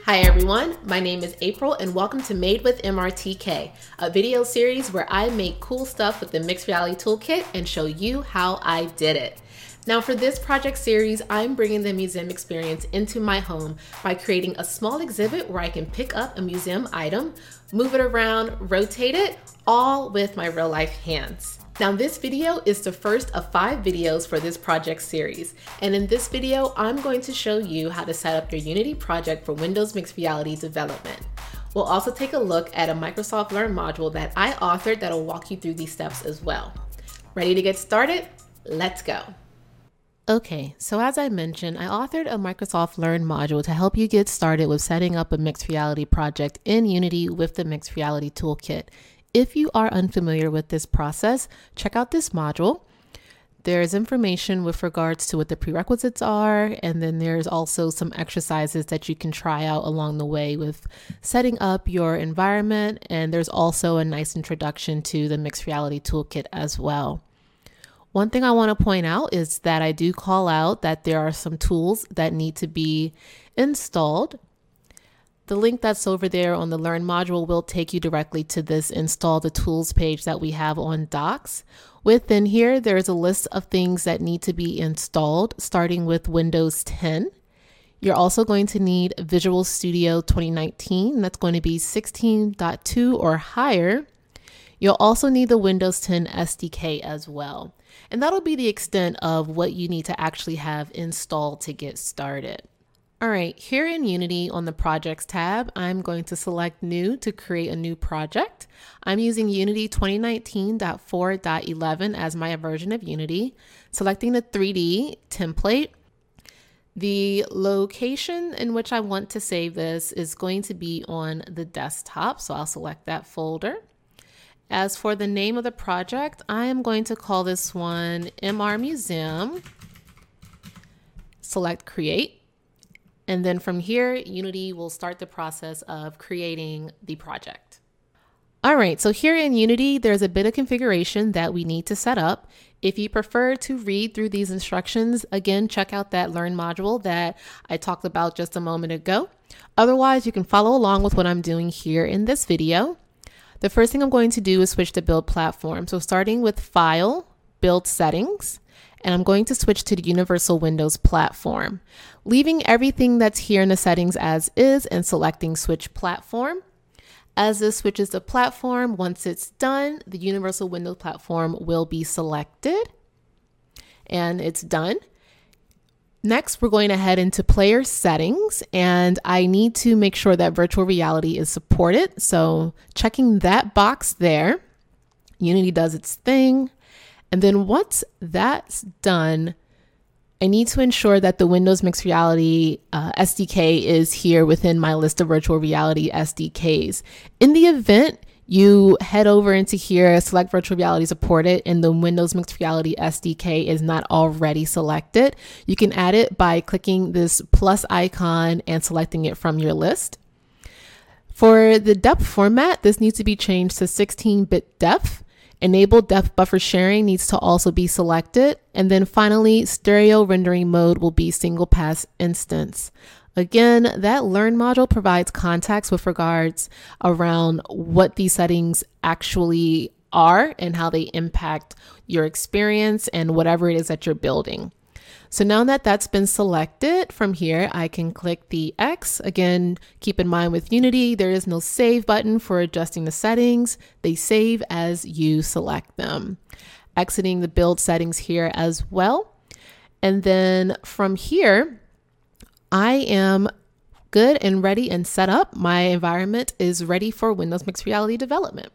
Hi everyone, my name is April and welcome to Made with MRTK, a video series where I make cool stuff with the Mixed Reality Toolkit and show you how I did it. Now for this project series, I'm bringing the museum experience into my home by creating a small exhibit where I can pick up a museum item, move it around, rotate it, all with my real life hands. Now this video is the first of 5 videos for this project series. And in this video, I'm going to show you how to set up your Unity project for Windows Mixed Reality development. We'll also take a look at a Microsoft Learn module that I authored that'll walk you through these steps as well. Ready to get started? Let's go. Okay, so as I mentioned, I authored a Microsoft Learn module to help you get started with setting up a mixed reality project in Unity with the Mixed Reality Toolkit. If you are unfamiliar with this process, check out this module. There's information with regards to what the prerequisites are, and then there's also some exercises that you can try out along the way with setting up your environment, and there's also a nice introduction to the Mixed Reality Toolkit as well. One thing I want to point out is that I do call out that there are some tools that need to be installed. The link that's over there on the Learn module will take you directly to this Install the Tools page that we have on Docs. Within here, there's a list of things that need to be installed, starting with Windows 10. You're also going to need Visual Studio 2019. That's going to be 16.2 or higher. You'll also need the Windows 10 SDK as well. And that'll be the extent of what you need to actually have installed to get started. All right, here in Unity on the Projects tab, I'm going to select New to create a new project. I'm using Unity 2019.4.11 as my version of Unity, selecting the 3D template. The location in which I want to save this is going to be on the desktop, so I'll select that folder. As for the name of the project, I am going to call this one MR Museum. Select Create. And then from here, Unity will start the process of creating the project. All right, so here in Unity, there's a bit of configuration that we need to set up. If you prefer to read through these instructions, again, check out that Learn module that I talked about just a moment ago. Otherwise, you can follow along with what I'm doing here in this video. The first thing I'm going to do is switch to Build Platform. So starting with File, Build Settings, and I'm going to switch to the Universal Windows Platform, leaving everything that's here in the settings as is and selecting Switch Platform. As this switches to platform, once it's done, the Universal Windows Platform will be selected and it's done. Next, we're going to head into player settings, and I need to make sure that virtual reality is supported. So checking that box there, Unity does its thing. And then once that's done, I need to ensure that the Windows Mixed Reality SDK is here within my list of virtual reality SDKs. In the event you head over into here, select virtual reality supported, and the Windows Mixed Reality SDK is not already selected, you can add it by clicking this plus icon and selecting it from your list. For the depth format, this needs to be changed to 16-bit depth. Enable depth buffer sharing needs to also be selected. And then finally, stereo rendering mode will be single pass instance. Again, that Learn module provides context with regards around what these settings actually are and how they impact your experience and whatever it is that you're building. So now that that's been selected, from here, I can click the X. Again, keep in mind with Unity, there is no save button for adjusting the settings. They save as you select them. Exiting the build settings here as well. And then from here, I am good and ready and set up. My environment is ready for Windows Mixed Reality development.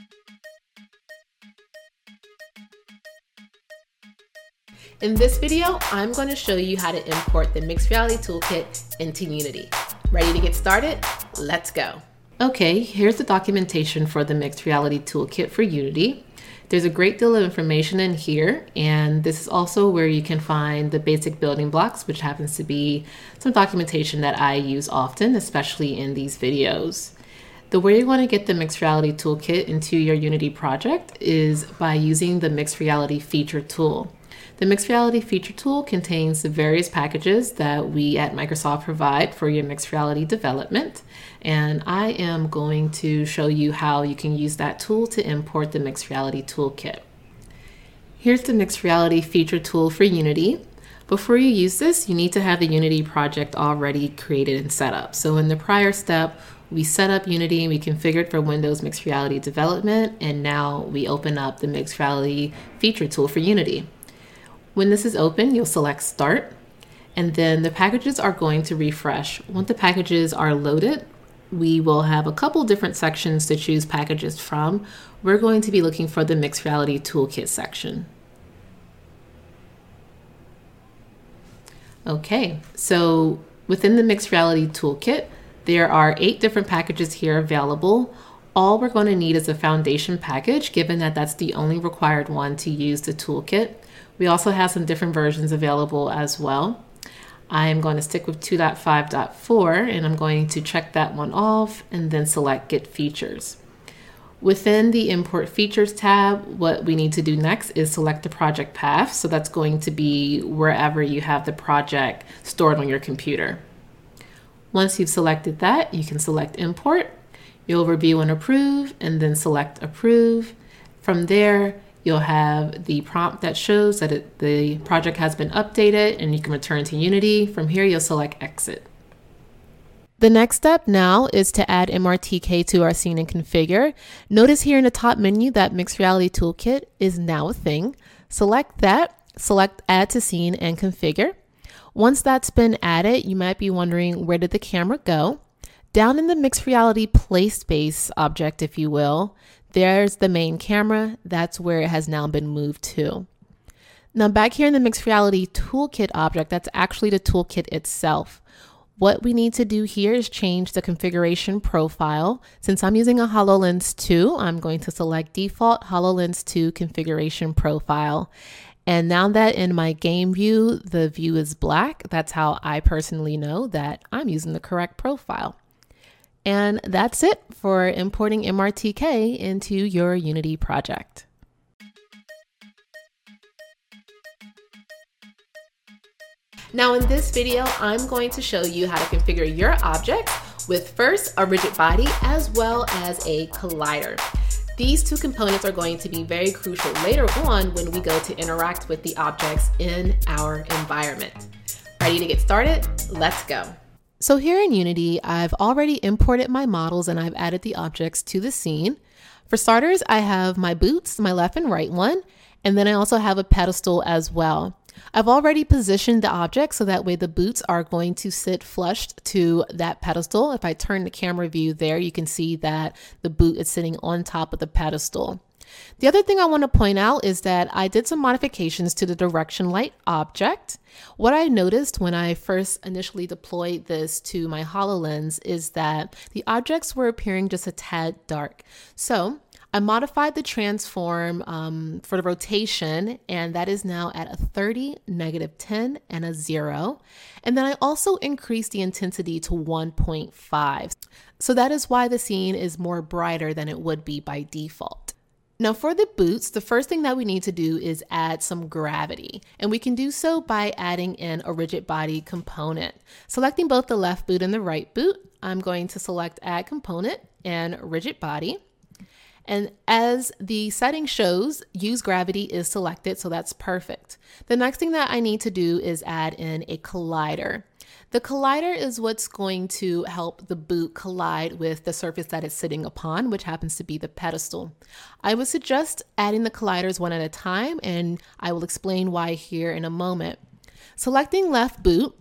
In this video, I'm going to show you how to import the Mixed Reality Toolkit into Unity. Ready to get started? Let's go. Okay, here's the documentation for the Mixed Reality Toolkit for Unity. There's a great deal of information in here, and this is also where you can find the basic building blocks, which happens to be some documentation that I use often, especially in these videos. The way you want to get the Mixed Reality Toolkit into your Unity project is by using the Mixed Reality Feature tool. The Mixed Reality Feature Tool contains the various packages that we at Microsoft provide for your mixed reality development. And I am going to show you how you can use that tool to import the Mixed Reality Toolkit. Here's the Mixed Reality Feature Tool for Unity. Before you use this, you need to have the Unity project already created and set up. So in the prior step, we set up Unity, we configured for Windows Mixed Reality Development, and now we open up the Mixed Reality Feature Tool for Unity. When this is open, you'll select Start, and then the packages are going to refresh. Once the packages are loaded, we will have a couple different sections to choose packages from. We're going to be looking for the Mixed Reality Toolkit section. Okay, so within the Mixed Reality Toolkit, there are 8 different packages here available. All we're going to need is a foundation package, given that that's the only required one to use the toolkit. We also have some different versions available as well. I am going to stick with 2.5.4 and I'm going to check that one off and then select Get Features. Within the Import Features tab, what we need to do next is select the project path. So that's going to be wherever you have the project stored on your computer. Once you've selected that, you can select Import. You'll review and approve and then select Approve. From there, you'll have the prompt that shows that the project has been updated and you can return to Unity. From here, you'll select Exit. The next step now is to add MRTK to our scene and configure. Notice here in the top menu that Mixed Reality Toolkit is now a thing. Select that, select Add to Scene and Configure. Once that's been added, you might be wondering, where did the camera go? Down in the Mixed Reality Play Space object, if you will, there's the main camera. That's where it has now been moved to. Now back here in the Mixed Reality Toolkit object, that's actually the toolkit itself. What we need to do here is change the configuration profile. Since I'm using a HoloLens 2, I'm going to select Default HoloLens 2 Configuration Profile. And now that in my game view, the view is black, that's how I personally know that I'm using the correct profile. And that's it for importing MRTK into your Unity project. Now in this video, I'm going to show you how to configure your objects with first a rigid body as well as a collider. These two components are going to be very crucial later on when we go to interact with the objects in our environment. Ready to get started? Let's go. So here in Unity, I've already imported my models and I've added the objects to the scene. For starters, I have my boots, my left and right one, and then I also have a pedestal as well. I've already positioned the object so that way the boots are going to sit flushed to that pedestal. If I turn the camera view there, you can see that the boot is sitting on top of the pedestal. The other thing I want to point out is that I did some modifications to the direction light object. What I noticed when I first initially deployed this to my HoloLens is that the objects were appearing just a tad dark. So I modified the transform for the rotation, and that is now at a 30, -10, and a 0. And then I also increased the intensity to 1.5. So that is why the scene is more brighter than it would be by default. Now for the boots, the first thing that we need to do is add some gravity, and we can do so by adding in a rigid body component. Selecting both the left boot and the right boot, I'm going to select Add Component and Rigid Body. And as the setting shows, use gravity is selected, so that's perfect. The next thing that I need to do is add in a collider. The collider is what's going to help the boot collide with the surface that it's sitting upon, which happens to be the pedestal. I would suggest adding the colliders one at a time, and I will explain why here in a moment. Selecting left boot,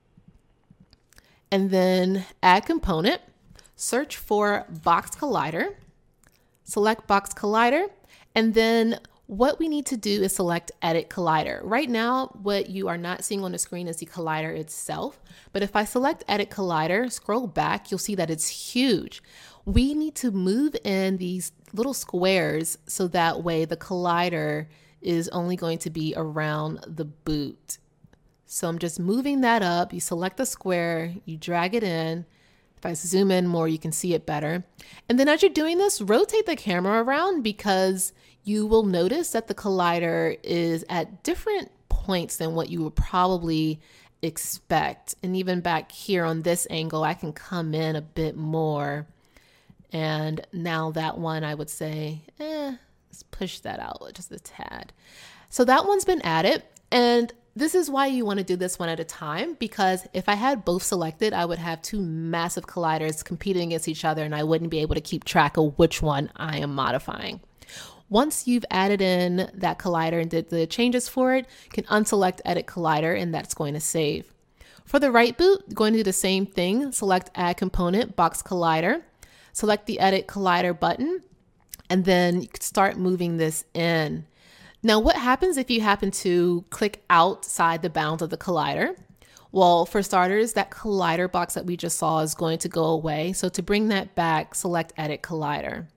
and then add component, search for box collider. Select Box Collider, and then what we need to do is select Edit Collider. Right now, what you are not seeing on the screen is the collider itself, but if I select Edit Collider, scroll back, you'll see that it's huge. We need to move in these little squares so that way the collider is only going to be around the boot. So I'm just moving that up. You select the square, you drag it in. If I zoom in more, you can see it better. And then as you're doing this, rotate the camera around because you will notice that the collider is at different points than what you would probably expect. And even back here on this angle, I can come in a bit more. And now that one, I would say, let's push that out just a tad. So that one's been added. And this is why you want to do this one at a time, because if I had both selected, I would have two massive colliders competing against each other and I wouldn't be able to keep track of which one I am modifying. Once you've added in that collider and did the changes for it, you can unselect Edit Collider and that's going to save. For the right boot, going to do the same thing. Select Add Component, Box Collider, select the Edit Collider button, and then you can start moving this in. Now, what happens if you happen to click outside the bounds of the collider? Well, for starters, that collider box that we just saw is going to go away. So to bring that back, select Edit Collider.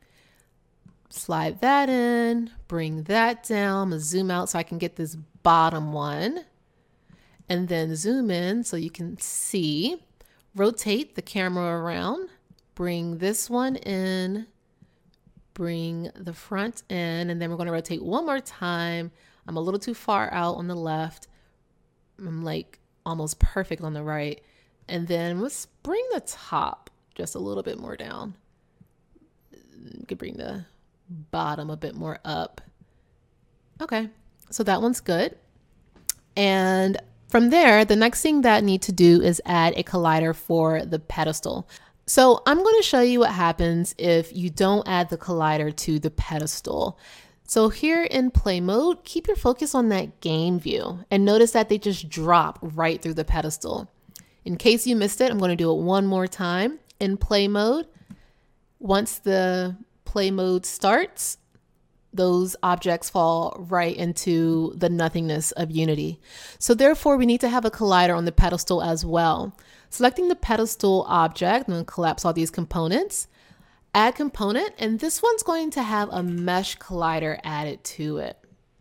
Slide that in, bring that down. I'm gonna zoom out so I can get this bottom one. And then zoom in so you can see. Rotate the camera around. Bring this one in. Bring the front in, and then we're going to rotate one more time. I'm a little too far out on the left. I'm like almost perfect on the right. And then let's bring the top just a little bit more down. You could bring the bottom a bit more up. Okay, so that one's good. And from there, the next thing that I need to do is add a collider for the pedestal. So I'm going to show you what happens if you don't add the collider to the pedestal. So here in play mode, keep your focus on that game view and notice that they just drop right through the pedestal. In case you missed it, I'm going to do it one more time. In play mode, once the play mode starts, those objects fall right into the nothingness of Unity. So therefore, we need to have a collider on the pedestal as well. Selecting the pedestal object, I'm going to collapse all these components, add component, and this one's going to have a mesh collider added to it.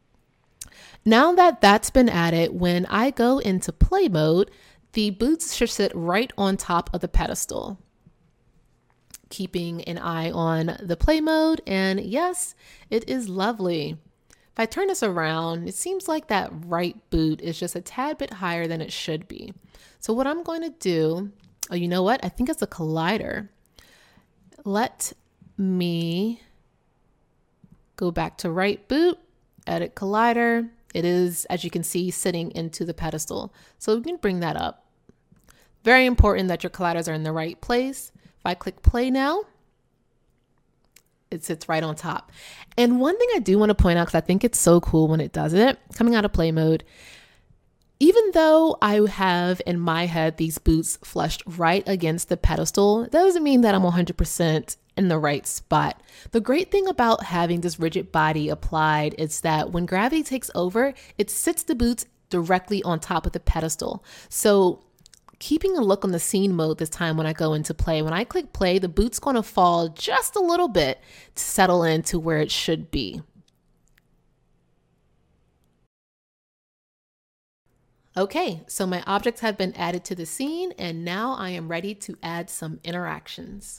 Now that that's been added, when I go into play mode, the boots should sit right on top of the pedestal. Keeping an eye on the play mode, and yes, it is lovely. If I turn this around, it seems like that right boot is just a tad bit higher than it should be. So what I'm going to do, oh, you know what? I think it's a collider. Let me go back to right boot, edit collider. It is, as you can see, sitting into the pedestal. So we can bring that up. Very important that your colliders are in the right place. If I click play now, it sits right on top. And one thing I do want to point out, because I think it's so cool when it does it, coming out of play mode, even though I have in my head these boots flushed right against the pedestal, that doesn't mean that I'm 100% in the right spot. The great thing about having this rigid body applied is that when gravity takes over, it sits the boots directly on top of the pedestal. So keeping a look on the scene mode this time when I go into play, when I click play, the boot's going to fall just a little bit to settle into where it should be. Okay, so my objects have been added to the scene, and now I am ready to add some interactions.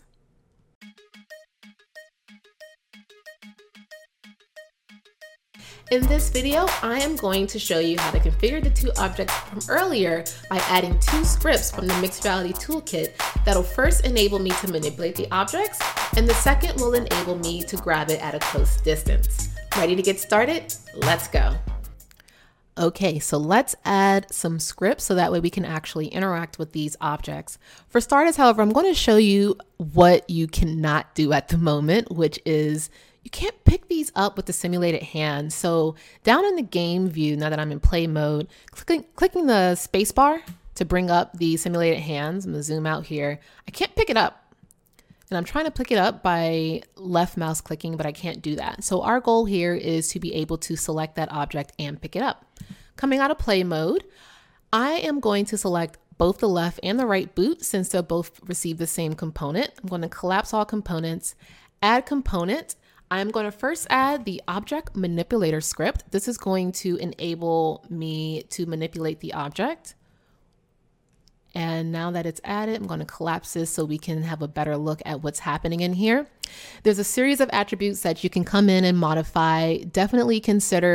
In this video, I am going to show you how to configure the two objects from earlier by adding two scripts from the Mixed Reality Toolkit that'll first enable me to manipulate the objects, and the second will enable me to grab it at a close distance. Ready to get started? Let's go. Okay, so let's add some scripts so that way we can actually interact with these objects. For starters, however, I'm going to show you what you cannot do at the moment, which is you can't pick these up with the simulated hand. So down in the game view, now that I'm in play mode, clicking the space bar to bring up the simulated hands, I'm going to zoom out here. I can't pick it up. And I'm trying to pick it up by left mouse clicking, but I can't do that. So our goal here is to be able to select that object and pick it up. Coming out of play mode, I am going to select both the left and the right boot since they'll both receive the same component. I'm going to collapse all components, add component. I'm going to first add the object manipulator script. This is going to enable me to manipulate the object. And now that it's added, I'm going to collapse this so we can have a better look at what's happening in here. There's a series of attributes that you can come in and modify. Definitely consider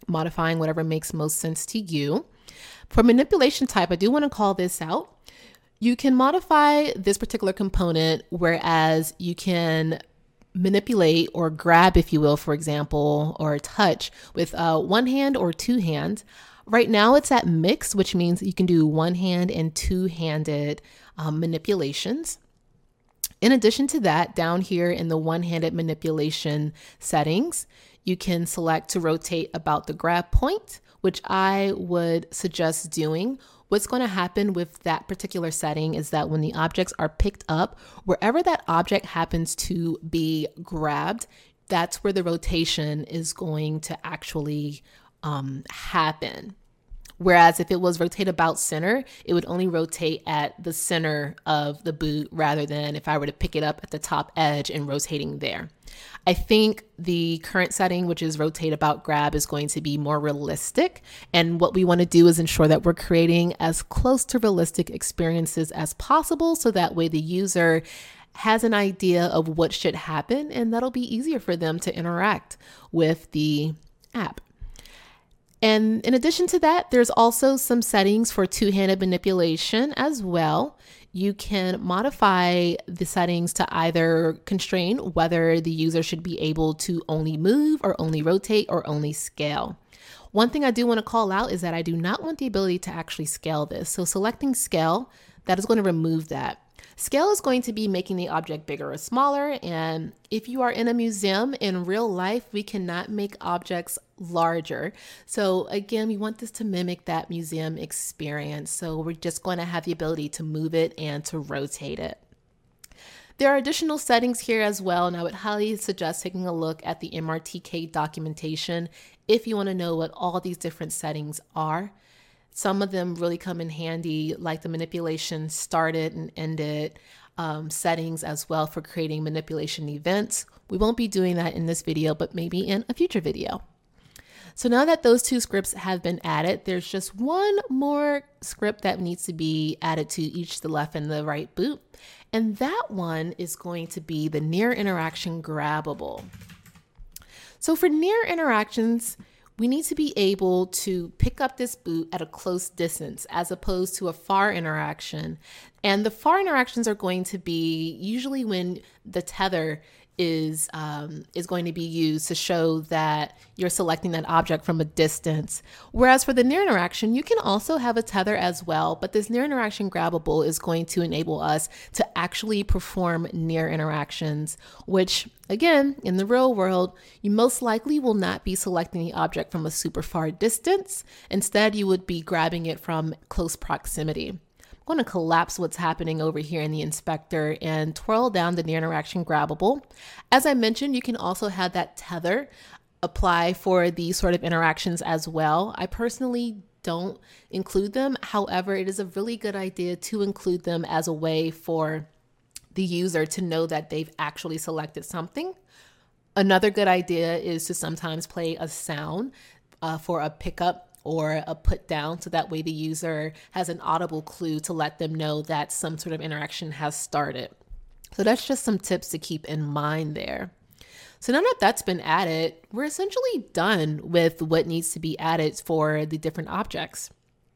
modifying whatever makes most sense to you. For manipulation type, I do want to call this out. You can modify this particular component, whereas you can manipulate or grab, if you will, for example, or touch with one hand or two hands. Right now it's at mix, which means you can do one hand and two-handed manipulations. In addition to that, down here in the one-handed manipulation settings, you can select to rotate about the grab point, which I would suggest doing. What's going to happen with that particular setting is that when the objects are picked up, wherever that object happens to be grabbed, that's where the rotation is going to actually happen. Whereas if it was rotate about center, it would only rotate at the center of the boot rather than if I were to pick it up at the top edge and rotating there. I think the current setting, which is rotate about grab, is going to be more realistic. And what we want to do is ensure that we're creating as close to realistic experiences as possible. So that way the user has an idea of what should happen, and that'll be easier for them to interact with the app. And in addition to that, there's also some settings for two-handed manipulation as well. You can modify the settings to either constrain whether the user should be able to only move or only rotate or only scale. One thing I do want to call out is that I do not want the ability to actually scale this. So selecting scale, that is going to remove that. Scale is going to be making the object bigger or smaller. And if you are in a museum in real life, we cannot make objects larger. So again, we want this to mimic that museum experience. So we're just going to have the ability to move it and to rotate it. There are additional settings here as well, and I would highly suggest taking a look at the MRTK documentation if you want to know what all these different settings are. Some of them really come in handy, like the manipulation started and ended settings as well for creating manipulation events. We won't be doing that in this video, but maybe in a future video. So now that those two scripts have been added, there's just one more script that needs to be added to each the left and the right boot. And that one is going to be the near interaction grabbable. So for near interactions, we need to be able to pick up this boot at a close distance as opposed to a far interaction. And the far interactions are going to be usually when the tether is going to be used to show that you're selecting that object from a distance. Whereas for the near interaction, you can also have a tether as well, but this near interaction grabbable is going to enable us to actually perform near interactions, which again, in the real world, you most likely will not be selecting the object from a super far distance. Instead, you would be grabbing it from close proximity. I'm going to collapse what's happening over here in the inspector and twirl down the near interaction grabbable. As I mentioned, you can also have that tether apply for these sort of interactions as well. I personally don't include them. However, it is a really good idea to include them as a way for the user to know that they've actually selected something. Another good idea is to sometimes play a sound for a pickup or a put down, so that way the user has an audible clue to let them know that some sort of interaction has started. So that's just some tips to keep in mind there. So now that that's been added, we're essentially done with what needs to be added for the different objects.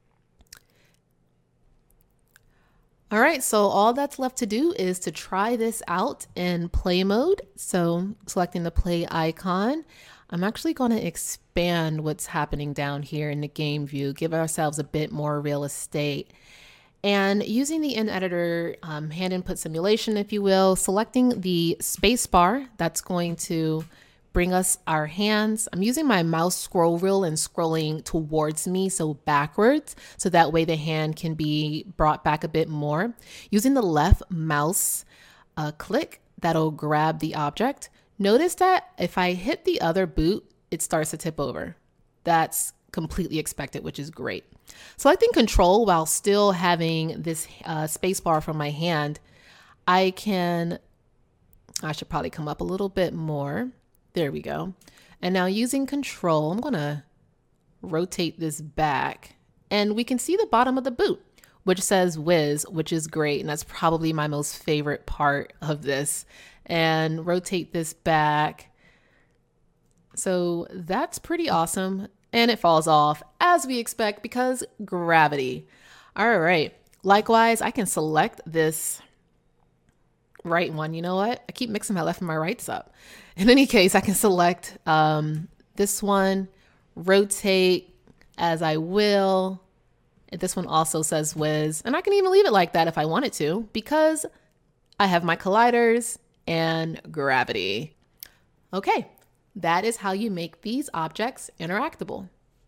All right, so all that's left to do is to try this out in play mode. So selecting the play icon, I'm actually going to expand what's happening down here in the game view, give ourselves a bit more real estate. And using the in-editor hand input simulation, if you will, selecting the space bar, that's going to bring us our hands. I'm using my mouse scroll wheel and scrolling towards me, so backwards, so that way the hand can be brought back a bit more. Using the left mouse click, that'll grab the object. Notice that if I hit the other boot, it starts to tip over. That's completely expected, which is great. Selecting control while still having this space bar from my hand, I should probably come up a little bit more. There we go. And now using control, I'm going to rotate this back and we can see the bottom of the boot, which says Wiz, which is great. And that's probably my most favorite part of this. And rotate this back. So that's pretty awesome. and it falls off as we expect because gravity. All right. Likewise, I can select this right one. You know what? I keep mixing my left and my rights up. In any case, I can select this one, rotate as I will. This one also says whiz, and I can even leave it like that if I wanted to because I have my colliders and gravity. Okay, that is how you make these objects interactable.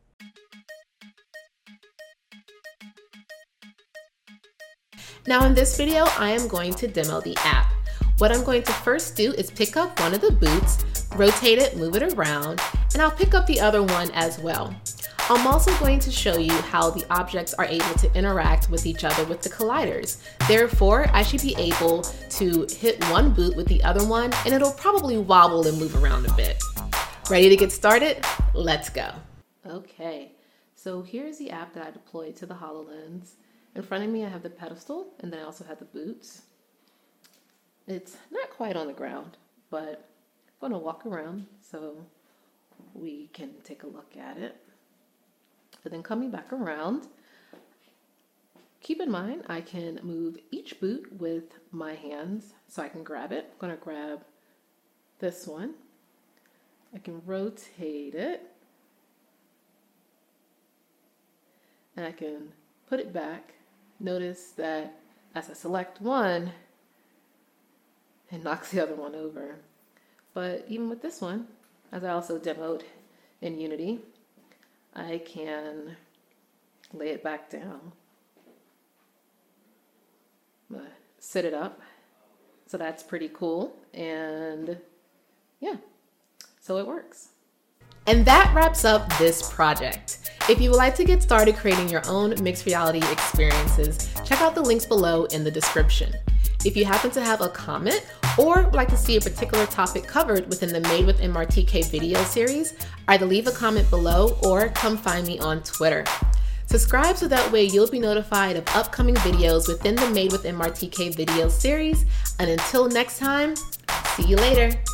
Now in this video, I am going to demo the app. What I'm going to first do is pick up one of the boots, rotate it, move it around, and I'll pick up the other one as well. I'm also going to show you how the objects are able to interact with each other with the colliders. Therefore, I should be able to hit one boot with the other one and it'll probably wobble and move around a bit. Ready to get started? Let's go. Okay, so here's the app that I deployed to the HoloLens. In front of me, I have the pedestal and then I also have the boots. It's not quite on the ground, but I'm going to walk around so we can take a look at it. But then coming back around, keep in mind I can move each boot with my hands so I can grab it. I'm going to grab this one. I can rotate it. And I can put it back. Notice that as I select one, it knocks the other one over. But even with this one, as I also demoed in Unity, I can lay it back down, sit it up, so that's pretty cool, and yeah, so it works. And that wraps up this project. If you would like to get started creating your own mixed reality experiences, check out the links below in the description. If you happen to have a comment or would like to see a particular topic covered within the Made with MRTK video series, either leave a comment below or come find me on Twitter. Subscribe so that way you'll be notified of upcoming videos within the Made with MRTK video series. And until next time, see you later.